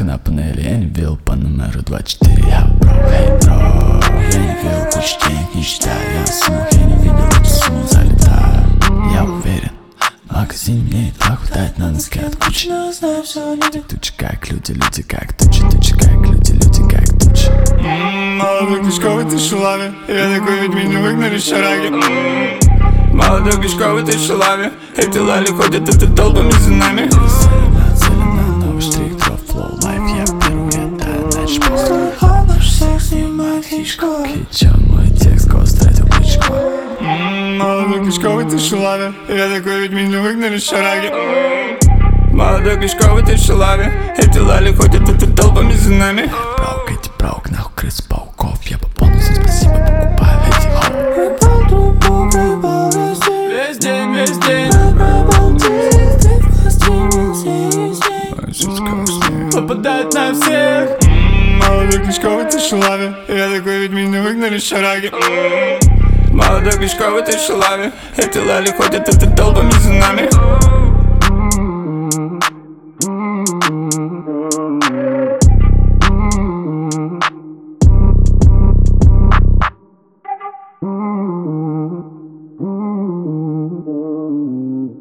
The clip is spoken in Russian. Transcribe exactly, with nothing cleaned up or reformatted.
Вывеска на панели, я не видел по номеру двадцать четыре. Я бро, эй, бро. Я не видел кучу денег, не считаю. Я на суммах, я не видел эту сумму, залетаю. Я уверен, в магазине мне и так хватает на носки от кучи. Тучи как люди, люди как тучи. Тучи как люди, люди как тучи. Молодой кишковый, ты шалаве. Я такой, ведь меня выгнали шараги. Молодой кишковый, ты шалаве. Эти лали ходят, это толпами за нами. Целена, целена, новый штрих, дроп, флоу, лайф. Я беру, я таю, дальше похуй. Наш секс снимает фишку. Кича, мой текст, гост, тратил кличку. Молодой кишковый, ты шалаве. Я такой, ведь меня выгнали шараги. Молодой кишковый, ты шалаве. Эти лали ходят, это толпами за нами. Браук, эти браук, нахуй крыс, пауков. Я по бонусам, спасибо, покупаю эти хоу. Весь день, весь день попадает на всех. Молодой кишковый, ты шалаве. Я такой, ведь меня выгнали шараги. Молодой кишковый, ты шалаве. Эти лали ходят, это толпами за нами.